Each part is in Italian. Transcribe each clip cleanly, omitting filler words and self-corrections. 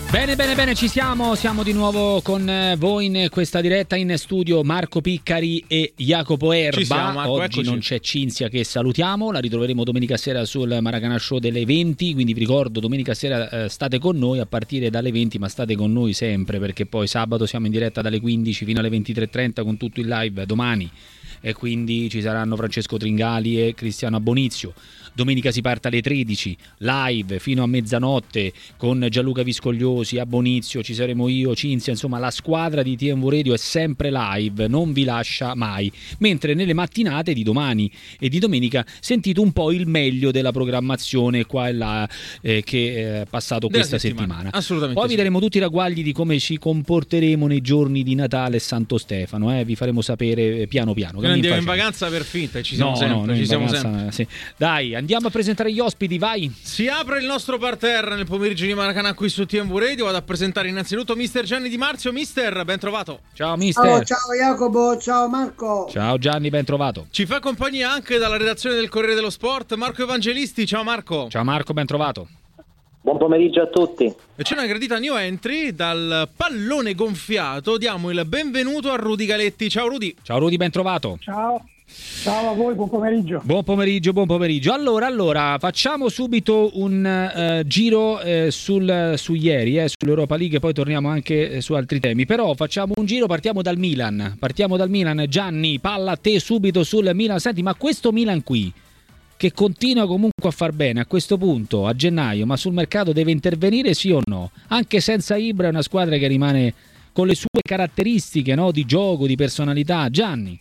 Bene, ci siamo di nuovo con voi in questa diretta. In studio Marco Piccari e Jacopo Erba. Marco, oggi eccoci. Non c'è Cinzia, che salutiamo, la ritroveremo domenica sera sul Maracanã Show delle 20, quindi vi ricordo, domenica sera state con noi a partire dalle 20, ma state con noi sempre, perché poi sabato siamo in diretta dalle 15 fino alle 23:30 con tutto il live domani, e quindi ci saranno Francesco Tringali e Cristiano Abbonizio. Domenica si parte alle 13, live fino a mezzanotte con Gianluca Viscogliosi, Abbonizio, ci saremo io, Cinzia, insomma la squadra di TMW Radio è sempre live, non vi lascia mai. Mentre nelle mattinate di domani e di domenica sentite un po' il meglio della programmazione qua e là che è passato questa settimana. Assolutamente. Poi vi daremo tutti i ragguagli di come ci comporteremo nei giorni di Natale e Santo Stefano, vi faremo sapere piano piano. Non andiamo in vacanza per finta, ci siamo sempre. Sì. Dai, andiamo a presentare gli ospiti, vai. Si apre il nostro parterre nel pomeriggio di Maracanã qui su TMW Radio. Vado a presentare innanzitutto Mister Gianni Di Marzio. Mister, ben trovato. Ciao Mister. Ciao Jacopo, ciao Marco. Ciao Gianni, ben trovato. Ci fa compagnia anche dalla redazione del Corriere dello Sport Marco Evangelisti. Ciao Marco. Ciao Marco, ben trovato. Buon pomeriggio a tutti. E c'è una gradita new entry dal pallone gonfiato. Diamo il benvenuto a Rudy Galetti. Ciao Rudy. Ciao Rudy, ben trovato. Ciao a voi, buon pomeriggio. Buon pomeriggio. Allora, facciamo subito un giro su ieri, sull'Europa League, poi torniamo anche su altri temi. Però facciamo un giro, partiamo dal Milan. Gianni, palla a te subito sul Milan. Senti, ma questo Milan qui, che continua comunque a far bene a questo punto, a gennaio, ma sul mercato deve intervenire sì o no? Anche senza Ibra è una squadra che rimane con le sue caratteristiche, no? Di gioco, di personalità. Gianni?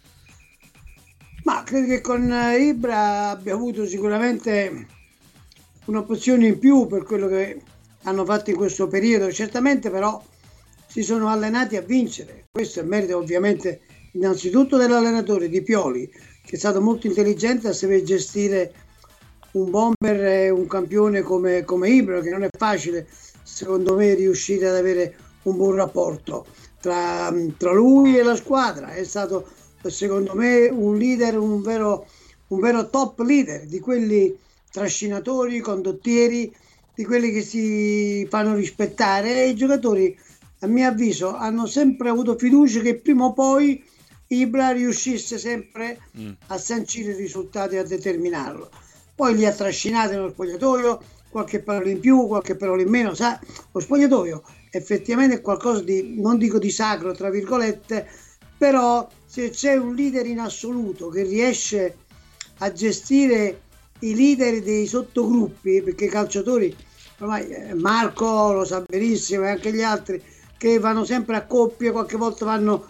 Ma credo che con Ibra abbia avuto sicuramente un'opzione in più per quello che hanno fatto in questo periodo. Certamente però si sono allenati a vincere. Questo è merito ovviamente innanzitutto dell'allenatore Di Pioli, che è stato molto intelligente a saper gestire un bomber e un campione come Ibra, che non è facile secondo me riuscire ad avere un buon rapporto tra lui e la squadra. È stato secondo me un leader, un vero top leader, di quelli trascinatori, condottieri, di quelli che si fanno rispettare, e i giocatori a mio avviso hanno sempre avuto fiducia che prima o poi Ibra riuscisse sempre a sancire i risultati e a determinarlo. Poi li ha trascinati nello spogliatoio, qualche parola in più, qualche parola in meno. Sa, lo spogliatoio effettivamente è qualcosa di, non dico di sacro tra virgolette, però se c'è un leader in assoluto che riesce a gestire i leader dei sottogruppi, perché i calciatori, ormai Marco lo sa benissimo e anche gli altri, che vanno sempre a coppie, qualche volta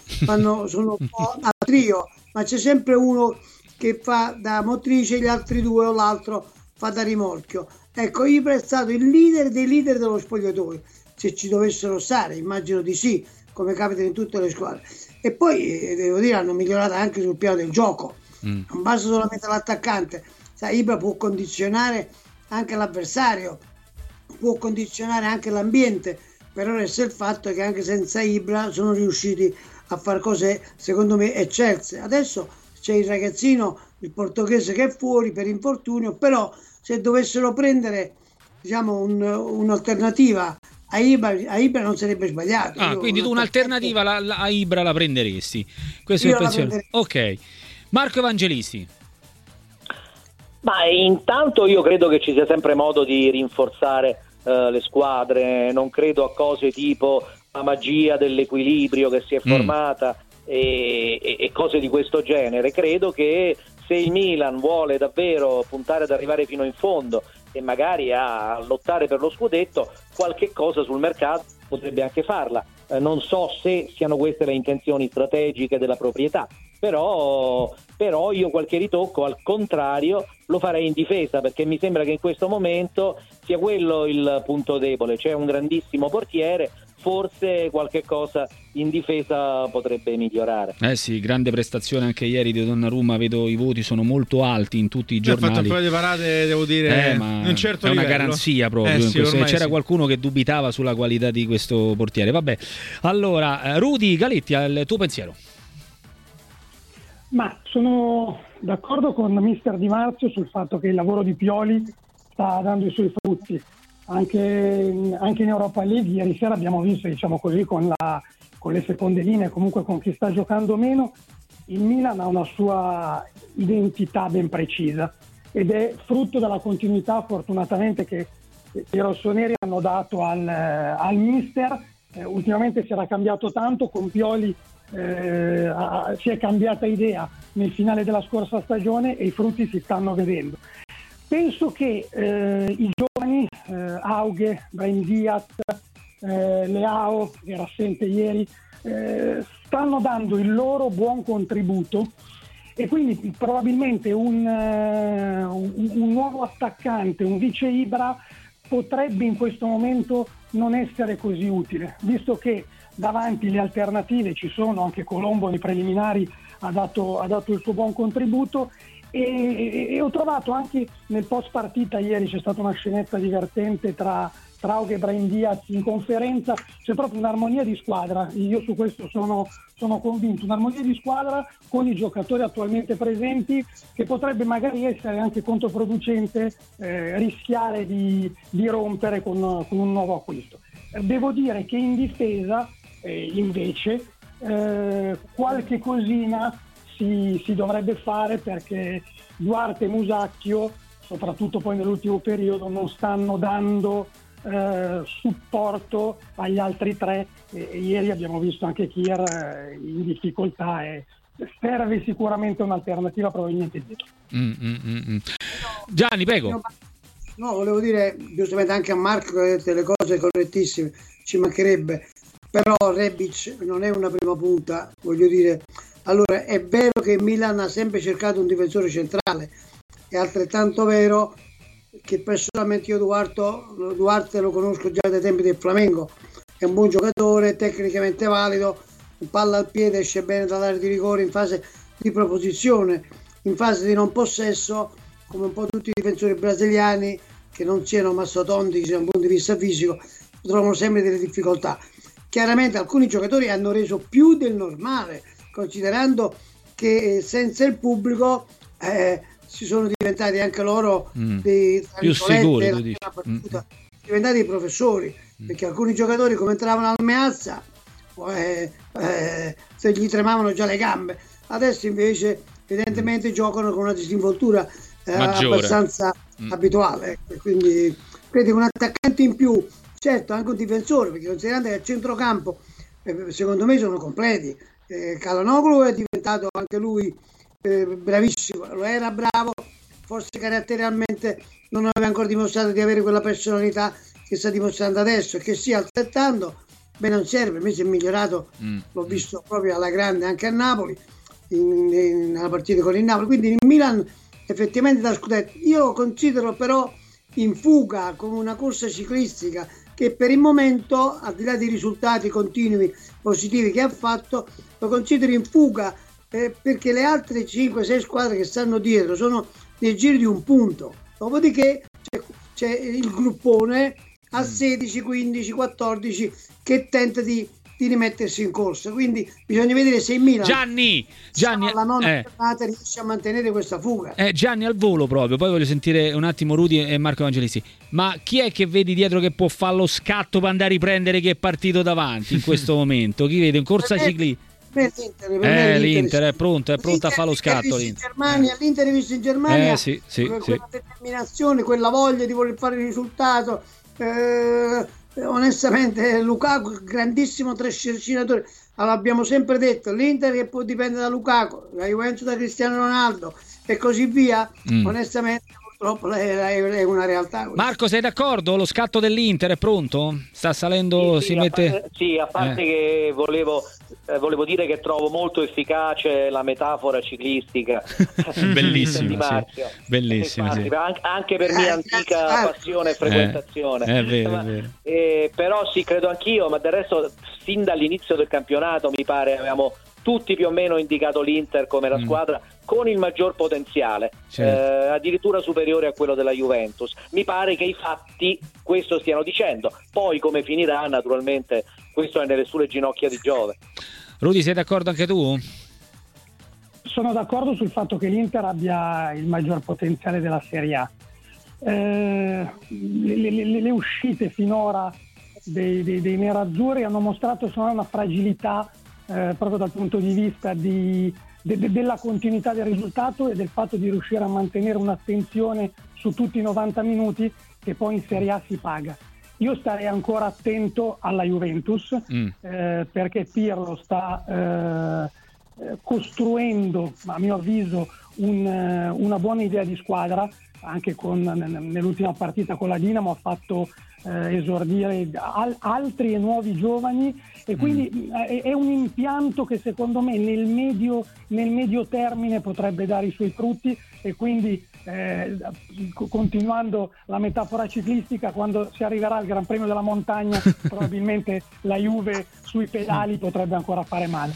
sono un po' a trio, ma c'è sempre uno che fa da motrice, gli altri due o l'altro fa da rimorchio. Ecco, Ibra è stato il leader dei leader dello spogliatoio, se ci dovessero stare, immagino di sì, come capita in tutte le squadre. E poi devo dire hanno migliorato anche sul piano del gioco, non basta solamente l'attaccante. Sai, Ibra può condizionare anche l'avversario, può condizionare anche l'ambiente, però resta il fatto che anche senza Ibra sono riusciti a fare cose secondo me eccelse. Adesso c'è il ragazzino, il portoghese, che è fuori per infortunio, però se dovessero prendere, diciamo, un'alternativa a Ibra non sarebbe sbagliato. Quindi tu un'alternativa a Ibra la prenderesti? Questo è il pensiero. Ok. Marco Evangelisti. Ma intanto io credo che ci sia sempre modo di rinforzare le squadre. Non credo a cose tipo la magia dell'equilibrio che si è formata e cose di questo genere. Credo che se il Milan vuole davvero puntare ad arrivare fino in fondo e magari a lottare per lo scudetto, qualche cosa sul mercato potrebbe anche farla. Non so se siano queste le intenzioni strategiche della proprietà, però io qualche ritocco al contrario lo farei in difesa, perché mi sembra che in questo momento sia quello il punto debole. C'è un grandissimo portiere, forse qualche cosa in difesa potrebbe migliorare. Sì, grande prestazione anche ieri di Donnarumma, vedo i voti sono molto alti in tutti i giornali. Ha fatto un paio di parate, devo dire, ma un certo è livello. Una garanzia proprio. Sì, c'era qualcuno che dubitava sulla qualità di questo portiere. Vabbè, allora Rudy Galetti, al tuo pensiero. Ma sono d'accordo con Mister Di Marzio sul fatto che il lavoro di Pioli sta dando i suoi frutti. anche in Europa League ieri sera abbiamo visto, diciamo così, con le seconde linee, comunque con chi sta giocando meno, il Milan ha una sua identità ben precisa ed è frutto della continuità fortunatamente che i rossoneri hanno dato al mister. Ultimamente si era cambiato tanto, con Pioli si è cambiata idea nel finale della scorsa stagione e i frutti si stanno vedendo. Penso che i giovani, Aughe, Brahim Diaz, Leao, che era assente ieri, stanno dando il loro buon contributo e quindi probabilmente un nuovo attaccante, un vice Ibra, potrebbe in questo momento non essere così utile, visto che davanti le alternative ci sono. Anche Colombo nei preliminari ha dato il suo buon contributo e ho trovato anche nel post partita ieri c'è stata una scenetta divertente tra Traug e Brahim Diaz in conferenza, c'è proprio un'armonia di squadra, io su questo sono convinto, un'armonia di squadra con i giocatori attualmente presenti, che potrebbe magari essere anche controproducente rischiare di rompere con un nuovo acquisto. Devo dire che in difesa invece qualche cosina si dovrebbe fare, perché Duarte e Musacchio, soprattutto poi nell'ultimo periodo, non stanno dando supporto agli altri tre e ieri abbiamo visto anche Kier in difficoltà e serve sicuramente un'alternativa, probabilmente dietro. Gianni, prego. No, volevo dire giustamente anche a Marco che ha detto le cose correttissime, ci mancherebbe, però Rebic non è una prima punta, voglio dire. Allora, è vero che il Milan ha sempre cercato un difensore centrale, è altrettanto vero che personalmente io Duarte lo conosco già dai tempi del Flamengo, è un buon giocatore, tecnicamente valido, palla al piede, esce bene dall'area di rigore in fase di proposizione, in fase di non possesso, come un po' tutti i difensori brasiliani che non siano massotondici da un punto di vista fisico, trovano sempre delle difficoltà. Chiaramente alcuni giocatori hanno reso più del normale, considerando che senza il pubblico si sono diventati anche loro più sicuri, diventati dei professori, perché alcuni giocatori come entravano al Meazza se gli tremavano già le gambe, adesso invece evidentemente giocano con una disinvoltura abbastanza abituale, quindi credo un attaccante in più, certo anche un difensore, perché considerando che a centrocampo secondo me sono completi. Calhanoglu è diventato anche lui bravissimo, lo era bravo, forse caratterialmente non aveva ancora dimostrato di avere quella personalità che sta dimostrando adesso, e che sia altrettanto beh non serve, invece è migliorato, l'ho visto proprio alla grande anche a Napoli nella partita con il Napoli, quindi il Milan effettivamente da scudetto. Io considero però in fuga come una corsa ciclistica che per il momento, al di là dei risultati continui positivi che ha fatto, lo considero in fuga perché le altre 5-6 squadre che stanno dietro sono nel giro di un punto, dopodiché c'è il gruppone a 16, 15, 14 che tenta di rimettersi in corsa, quindi bisogna vedere se il Milan Gianni alla nona giornata riesce a mantenere questa fuga. Gianni, al volo proprio, poi voglio sentire un attimo Rudy e Marco Evangelisti, ma chi è che vedi dietro che può fare lo scatto per andare a riprendere chi è partito davanti in questo momento? Chi vede in corsa ciclistica? L'Inter è pronta a fare lo scatto. L'Inter è visto in Germania, quella determinazione, quella voglia di voler fare il risultato. Onestamente Lukaku grandissimo trascinatore, allora, abbiamo sempre detto l'Inter che può dipendere da Lukaku, la Juventus da Cristiano Ronaldo e così via. Onestamente purtroppo è una realtà questa. Marco, sei d'accordo? Lo scatto dell'Inter è pronto? Sta salendo, sì, a parte che volevo dire che trovo molto efficace la metafora ciclistica. Bellissima, sì. Bellissima, sì. Anche per mia antica passione e frequentazione. È vero. Però sì, credo anch'io, ma del resto fin dall'inizio del campionato mi pare avevamo tutti più o meno indicato l'Inter come la squadra con il maggior potenziale, addirittura superiore a quello della Juventus. Mi pare che i fatti questo stiano dicendo, poi come finirà naturalmente questo è nelle sue ginocchia di Giove. Rudy, sei d'accordo anche tu? Sono d'accordo sul fatto che l'Inter abbia il maggior potenziale della Serie A. le uscite finora dei nerazzurri hanno mostrato una fragilità proprio dal punto di vista della continuità del risultato e del fatto di riuscire a mantenere un'attenzione su tutti i 90 minuti che poi in Serie A si paga. Io starei ancora attento alla Juventus perché Pirlo sta costruendo, a mio avviso, una buona idea di squadra. Anche nell'ultima partita con la Dinamo ha fatto esordire altri e nuovi giovani e quindi è un impianto che secondo me nel medio termine potrebbe dare i suoi frutti e quindi continuando la metafora ciclistica, quando si arriverà al Gran Premio della Montagna probabilmente la Juve sui pedali potrebbe ancora fare male.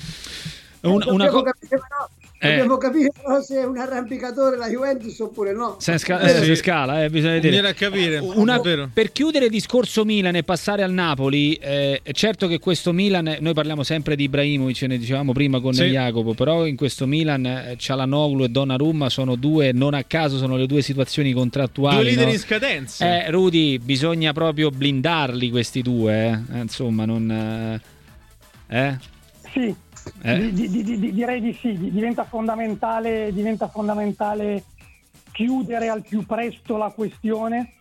Dobbiamo capire però se è un arrampicatore la Juventus oppure no. Se scala, bisogna vedere. Capire. Per chiudere il discorso Milan e passare al Napoli, è certo che questo Milan, noi parliamo sempre di Ibrahimovic, ne dicevamo prima con Jacopo, però in questo Milan Çalhanoğlu e Donnarumma sono due, non a caso sono le due situazioni contrattuali. Due leader in scadenza. Rudy, bisogna proprio blindarli questi due, insomma, non... Sì. Direi di sì, diventa fondamentale chiudere al più presto la questione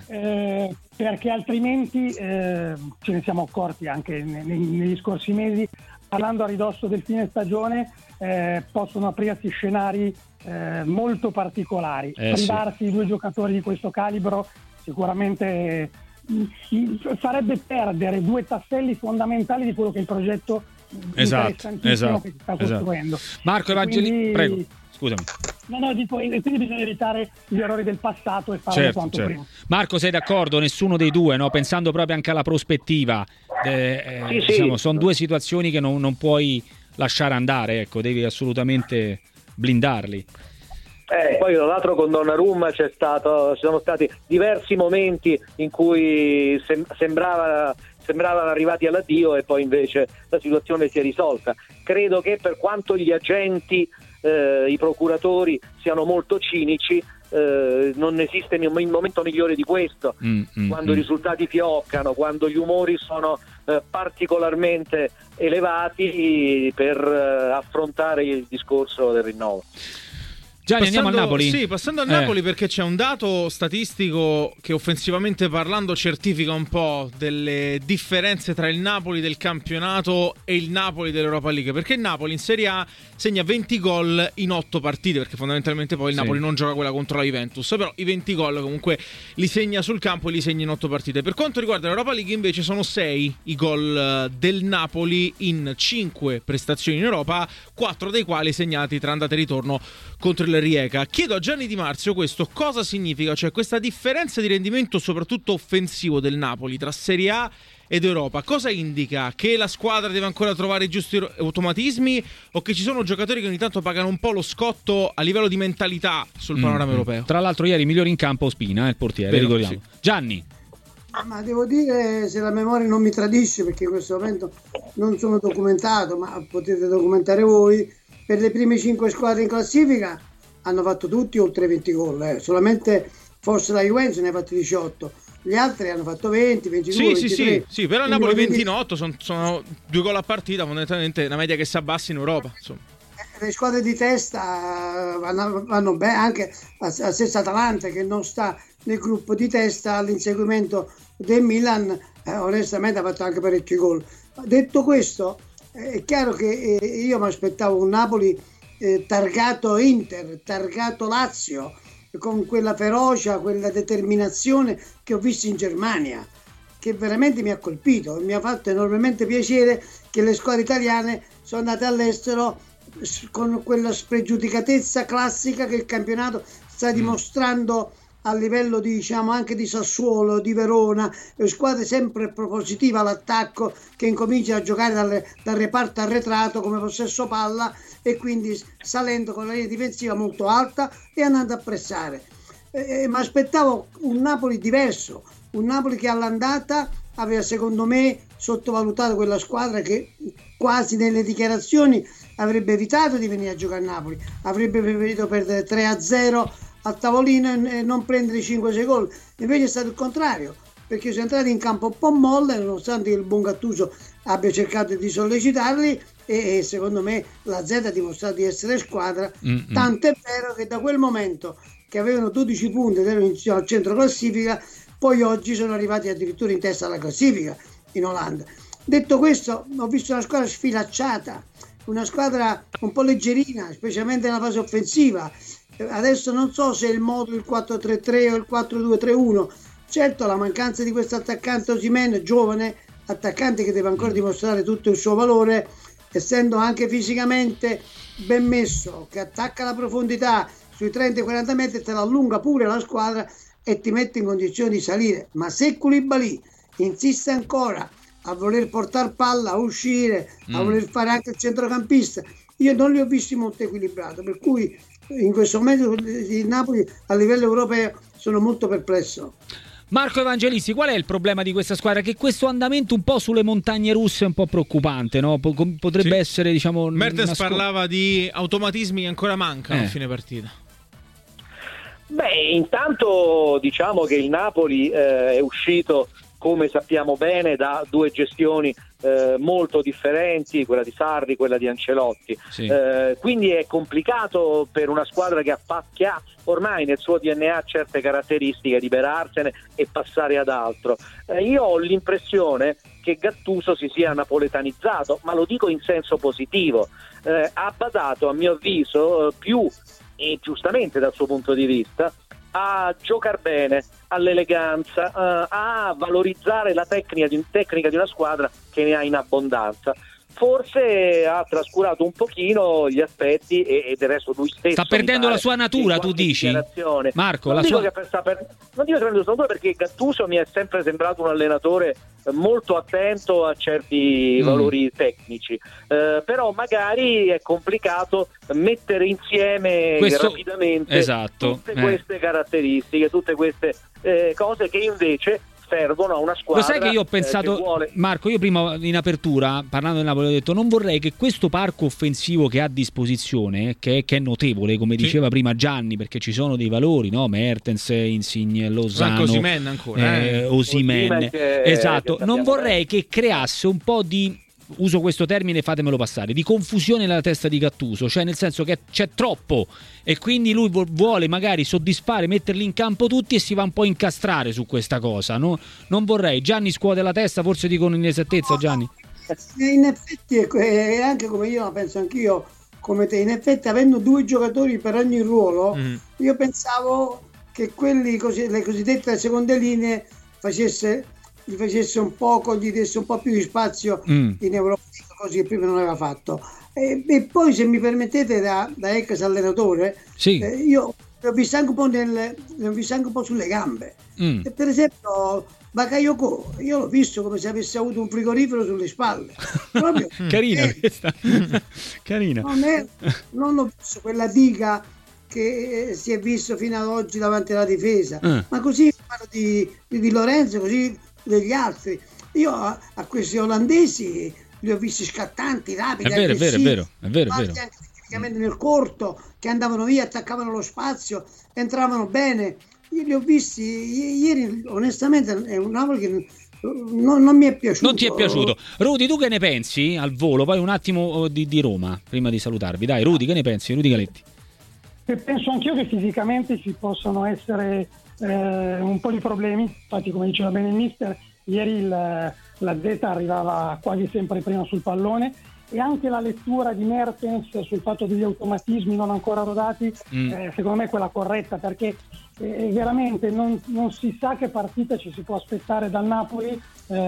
perché altrimenti ce ne siamo accorti anche negli scorsi mesi, parlando a ridosso del fine stagione possono aprirsi scenari molto particolari. Privarsi di due giocatori di questo calibro sicuramente farebbe perdere due tasselli fondamentali di quello che è il progetto interessantissimo che si sta costruendo. Marco Evangeli, prego, scusami. Dico, e quindi bisogna evitare gli errori del passato e farlo quanto prima. Marco, sei d'accordo? Nessuno dei due, no? Pensando proprio anche alla prospettiva, diciamo, sono due situazioni che non puoi lasciare andare, ecco, devi assolutamente blindarli. Poi tra l'altro con Donnarumma ci sono stati diversi momenti in cui sembravano arrivati all'addio e poi invece la situazione si è risolta. Credo che per quanto gli agenti, i procuratori siano molto cinici, non esiste il momento migliore di questo, quando i risultati fioccano, quando gli umori sono particolarmente elevati per affrontare il discorso del rinnovo. Gianni, andiamo al Napoli? Sì, passando al Napoli perché c'è un dato statistico che offensivamente parlando certifica un po' delle differenze tra il Napoli del campionato e il Napoli dell'Europa League, perché il Napoli in Serie A segna 20 gol in 8 partite, perché fondamentalmente poi il Napoli non gioca quella contro la Juventus, però i 20 gol comunque li segna sul campo e li segna in 8 partite. Per quanto riguarda l'Europa League invece sono 6 i gol del Napoli in 5 prestazioni in Europa, 4 dei quali segnati tra andata e ritorno contro il Rijeka. Chiedo a Gianni Di Marzio questo cosa significa, cioè questa differenza di rendimento soprattutto offensivo del Napoli tra Serie A ed Europa. Cosa indica? Che la squadra deve ancora trovare i giusti automatismi o che ci sono giocatori che ogni tanto pagano un po' lo scotto a livello di mentalità sul panorama europeo? Tra l'altro ieri migliore in campo Ospina, il portiere, ricordiamo. Sì. Gianni. Ma devo dire, se la memoria non mi tradisce, perché in questo momento non sono documentato, ma potete documentare voi, per le prime 5 squadre in classifica hanno fatto tutti oltre 20 gol, solamente forse la Juventus ne ha fatti 18, gli altri hanno fatto 20, 22, 23. Sì, però il Napoli 28 sono 2 gol a partita, fondamentalmente una media che si abbassa in Europa, insomma. Le squadre di testa vanno bene, anche la stessa Atalanta che non sta nel gruppo di testa all'inseguimento del Milan, onestamente ha fatto anche parecchi gol. Detto questo, è chiaro che io mi aspettavo un Napoli targato Inter, targato Lazio, con quella ferocia, quella determinazione che ho visto in Germania, che veramente mi ha colpito. Mi ha fatto enormemente piacere che le squadre italiane sono andate all'estero con quella spregiudicatezza classica che il campionato sta dimostrando a livello di, diciamo, anche di Sassuolo, di Verona, squadre sempre propositive all'attacco, che incominciano a giocare dal reparto arretrato come possesso palla e quindi salendo con la linea difensiva molto alta e andando a pressare. Ma aspettavo un Napoli diverso, un Napoli che all'andata aveva secondo me sottovalutato quella squadra che quasi nelle dichiarazioni avrebbe evitato di venire a giocare a Napoli, avrebbe preferito perdere 3-0 al tavolino e non prendere 5-6 gol. Invece è stato il contrario, perché sono entrati in campo un po' molle, nonostante il buon Gattuso abbia cercato di sollecitarli, e secondo me la Z ha dimostrato di essere squadra, tanto è vero che da quel momento che avevano 12 punti ed erano al centro classifica, poi oggi sono arrivati addirittura in testa alla classifica in Olanda. Detto questo, ho visto una squadra sfilacciata, una squadra un po' leggerina, specialmente nella fase offensiva. Adesso non so se è il modo il 4-3-3 o il 4-2-3-1. Certo, la mancanza di questo attaccante Osimhen, giovane attaccante che deve ancora dimostrare tutto il suo valore, essendo anche fisicamente ben messo, che attacca la profondità sui 30-40 metri, te la allunga pure la squadra e ti mette in condizione di salire. Ma se Koulibaly insiste ancora a voler portare palla, a uscire, a voler fare anche il centrocampista, io non li ho visti molto equilibrati, per cui in questo momento il Napoli a livello europeo sono molto perplesso. Marco Evangelisti, qual è il problema di questa squadra? Che questo andamento un po' sulle montagne russe è un po' preoccupante, no? Potrebbe essere, diciamo... Mertens parlava di automatismi che ancora mancano a fine partita. Beh, intanto diciamo che il Napoli è uscito, come sappiamo bene, da due gestioni molto differenti, quella di Sarri, quella di Ancelotti. Sì. Quindi è complicato per una squadra che ha ormai nel suo DNA certe caratteristiche liberarsene e passare ad altro. Io ho l'impressione che Gattuso si sia napoletanizzato, ma lo dico in senso positivo. Ha badato, a mio avviso, più, e giustamente dal suo punto di vista, a giocare bene, all'eleganza, a valorizzare la tecnica di una squadra che ne ha in abbondanza. Forse ha trascurato un pochino gli aspetti e del resto lui stesso sta perdendo la sua natura, tu dici? Marco, non dico che sta perdendo la sua natura, perché Gattuso mi è sempre sembrato un allenatore molto attento a certi valori tecnici, però magari è complicato mettere insieme rapidamente tutte queste caratteristiche, tutte queste cose che invece servono a una squadra. Lo sai che io ho pensato, Marco, io prima in apertura parlando del Napoli ho detto non vorrei che questo parco offensivo che ha a disposizione, che è notevole, come diceva prima Gianni, perché ci sono dei valori, no? Mertens, Insigne, Lozano, Osimhen ancora, Osimhen, esatto, non vorrei che creasse un po' di, uso questo termine, fatemelo passare, di confusione nella testa di Gattuso, cioè nel senso che c'è troppo e quindi lui vuole magari soddisfare, metterli in campo tutti e si va un po' incastrare su questa cosa, no? Non vorrei. Gianni scuote la testa, forse dicono in esattezza, Gianni? In effetti è anche come io la penso anch'io, come te, in effetti avendo due giocatori per ogni ruolo, io pensavo che quelli le cosiddette seconde linee gli facesse un poco, gli desse un po' più di spazio in Europa, così che prima non aveva fatto. E poi, se mi permettete, da ex allenatore, io l'ho visto anche un po' sulle gambe. Per esempio Bakayoko, io l'ho visto come se avesse avuto un frigorifero sulle spalle. Proprio, carina questa. Carina. Non l'ho visto quella diga che si è visto fino ad oggi davanti alla difesa, ma così parlo di Lorenzo, così degli altri. Io a questi olandesi li ho visti scattanti, rapidi, è vero. anche tecnicamente nel corto, che andavano via, attaccavano lo spazio, entravano bene. Io li ho visti ieri, onestamente è un Napoli che non mi è piaciuto. Non ti è piaciuto. Rudy, tu che ne pensi al volo? Poi un attimo di Roma prima di salutarvi. Dai, Rudy, che ne pensi? Rudy Galetti. Penso anch'io che fisicamente ci possono essere un po' di problemi. Infatti, come diceva bene il mister, ieri la Z arrivava quasi sempre prima sul pallone, e anche la lettura di Mertens sul fatto degli automatismi non ancora rodati, secondo me è quella corretta, perché veramente non si sa che partita ci si può aspettare dal Napoli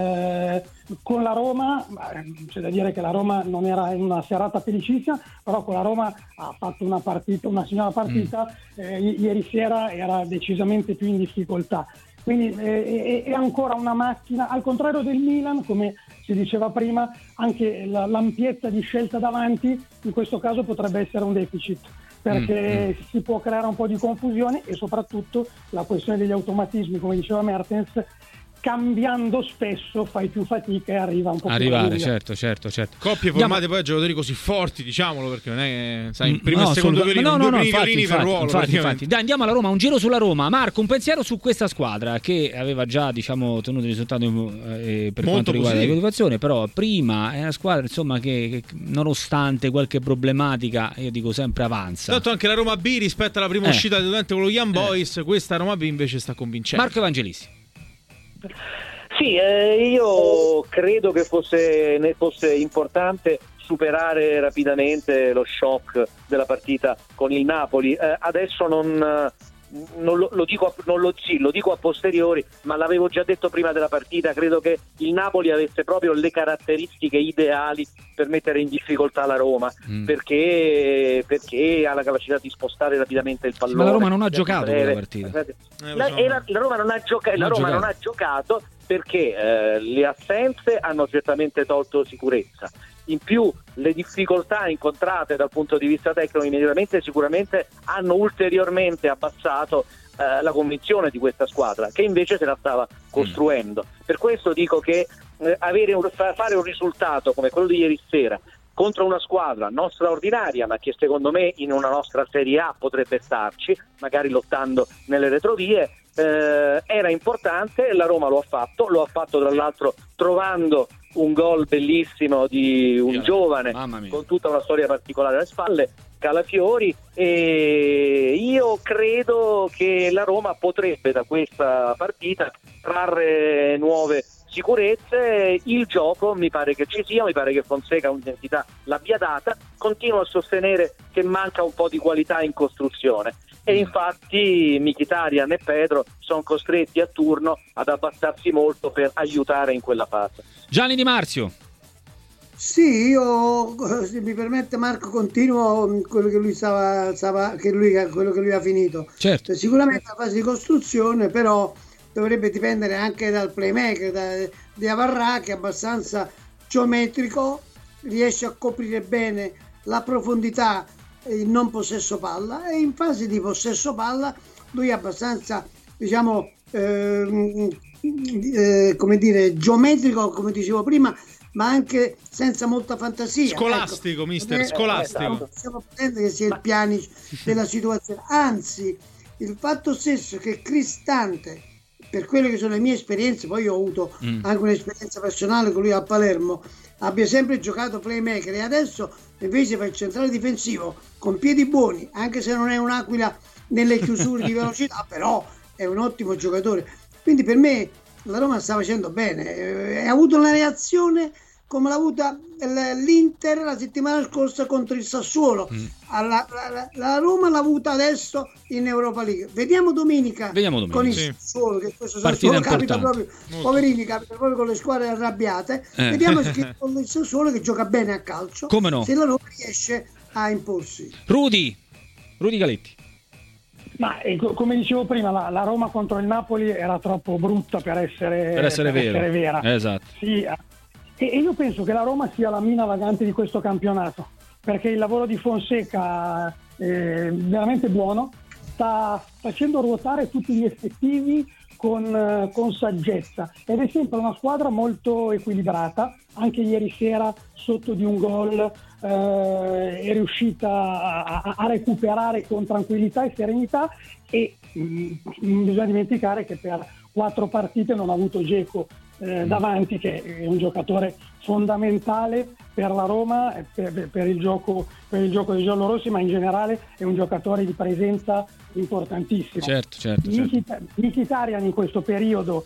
con la Roma. C'è da dire che la Roma non era in una serata felicissima, però con la Roma ha fatto una signora partita. Ieri sera era decisamente più in difficoltà, quindi è ancora una macchina, al contrario del Milan, come si diceva prima. Anche l'ampiezza di scelta davanti in questo caso potrebbe essere un deficit, perché si può creare un po' di confusione, e soprattutto la questione degli automatismi, come diceva Mertens, cambiando spesso fai più fatica e arriva un po' arrivare, più certo. Coppie formate poi da giocatori così forti, diciamolo, perché non è che, sai, primo e secondo violino, due primi violini per ruolo. Infatti. Dai, andiamo alla Roma, un giro sulla Roma. Marco, un pensiero su questa squadra che aveva già, diciamo, tenuto il risultato per molto quanto riguarda così. la motivazione, però prima è una squadra, insomma, che nonostante qualche problematica, io dico sempre avanza. Tanto anche la Roma B rispetto alla prima uscita del Udente con lo Young Boys, questa Roma B invece sta convincendo. Marco Evangelisti. Sì, io credo che fosse importante superare rapidamente lo shock della partita con il Napoli. Adesso lo dico a posteriori, ma l'avevo già detto prima della partita. Credo che il Napoli avesse proprio le caratteristiche ideali per mettere in difficoltà la Roma, perché ha la capacità di spostare rapidamente il pallone. Ma la Roma non ha giocato quella partita. La Roma non ha giocato perché le assenze hanno certamente tolto sicurezza. In più le difficoltà incontrate dal punto di vista tecnico immediatamente sicuramente hanno ulteriormente abbassato la convinzione di questa squadra, che invece se la stava costruendo. Per questo dico che fare un risultato come quello di ieri sera contro una squadra non straordinaria, ma che secondo me in una nostra Serie A potrebbe starci, magari lottando nelle retrovie, era importante. La Roma lo ha fatto tra l'altro trovando un gol bellissimo di un giovane con tutta una storia particolare alle spalle, Calafiori, e io credo che la Roma potrebbe da questa partita trarre nuove sicurezze. Il gioco mi pare che ci sia, mi pare che Fonseca un'identità l'abbia data. Continuo a sostenere che manca un po' di qualità in costruzione e infatti Mkhitaryan e Pedro sono costretti a turno ad abbassarsi molto per aiutare in quella fase. Gianni Di Marzio. Sì, io, se mi permette Marco, continuo quello che lui quello che lui ha finito. Certo. Sicuramente la fase di costruzione, però dovrebbe dipendere anche dal playmaker, di Avarrà, che è abbastanza geometrico, riesce a coprire bene la profondità e il non possesso palla, e in fase di possesso palla lui è abbastanza, diciamo, come dire, geometrico, come dicevo prima, ma anche senza molta fantasia. Scolastico, mister, scolastico. Non possiamo pretendere che sia il piani della situazione, anzi il fatto stesso che Cristante, per quelle che sono le mie esperienze, poi io ho avuto anche un'esperienza personale con lui a Palermo, abbia sempre giocato playmaker e adesso invece fa il centrale difensivo con piedi buoni, anche se non è un'aquila nelle chiusure di velocità, però è un ottimo giocatore. Quindi per me la Roma sta facendo bene, ha avuto una reazione come l'ha avuta l'Inter la settimana scorsa contro il Sassuolo. La Roma l'ha avuta adesso in Europa League. Vediamo domenica con il Sassuolo, che questo Sassuolo capita proprio, poverini, capita proprio con le squadre arrabbiate. Vediamo con il Sassuolo che gioca bene a calcio, come no, se la Roma riesce a imporsi. Rudy Galetti. Ma come dicevo prima, la Roma contro il Napoli era troppo brutta per essere vera. Esatto. Sì, e io penso che la Roma sia la mina vagante di questo campionato, perché il lavoro di Fonseca è veramente buono, sta facendo ruotare tutti gli effettivi con saggezza, ed è sempre una squadra molto equilibrata. Anche ieri sera sotto di un gol è riuscita a recuperare con tranquillità e serenità, e non bisogna dimenticare che per 4 partite non ha avuto Dzeko davanti, che è un giocatore fondamentale per la Roma, per il gioco dei giallorossi, ma in generale è un giocatore di presenza importantissimo. Certo. Mkhitaryan in questo periodo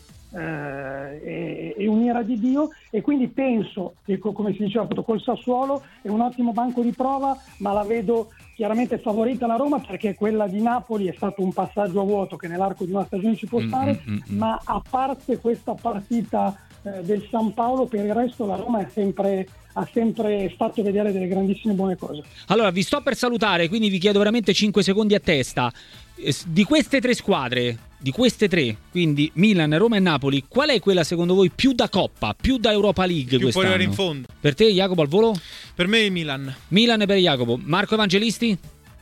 è un'ira di Dio, e quindi penso che, come si diceva appunto col Sassuolo, è un ottimo banco di prova, ma la vedo chiaramente favorita la Roma, perché quella di Napoli è stato un passaggio a vuoto che nell'arco di una stagione ci può stare, ma a parte questa partita del San Paolo, per il resto la Roma ha sempre fatto vedere delle grandissime buone cose. Allora vi sto per salutare, quindi vi chiedo veramente 5 secondi a testa. Di queste 3 squadre, quindi Milan, Roma e Napoli, qual è quella secondo voi più da Coppa, più da Europa League più quest'anno? Può arrivare in fondo. Per te, Jacopo, al volo? Per me il Milan. Milan per Jacopo. Marco Evangelisti?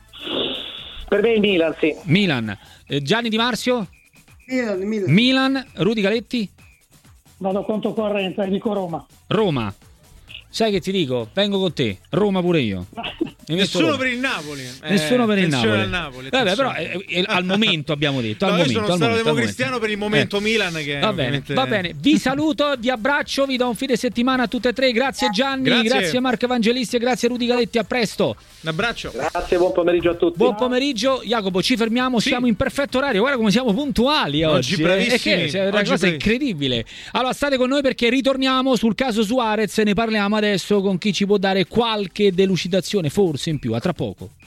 Per me il Milan, sì. Milan. Gianni Di Marzio? Milan. Milan. Rudy Galetti? Vado conto corrente, dico Roma. Roma. Sai che ti dico? Vengo con te. Roma pure io. Nessuno per il Napoli. Nessuno per il Napoli. Al Napoli. Vabbè, però al momento abbiamo detto. No, al io momento, sono stato momento, democristiano per il momento Milan. Che va bene. Vi saluto, vi abbraccio, vi do un fine settimana a tutte e tre. Grazie Gianni, grazie Marco Evangelisti e grazie Rudy Galetti. A presto. Un abbraccio. Grazie, buon pomeriggio a tutti. Buon pomeriggio, Jacopo. Ci fermiamo, siamo in perfetto orario. Guarda come siamo puntuali oggi. Bravissimi. È una cosa incredibile. Allora, state con noi perché ritorniamo sul caso Suarez. Ne parliamo adesso con chi ci può dare qualche delucidazione, forse in più. A tra poco.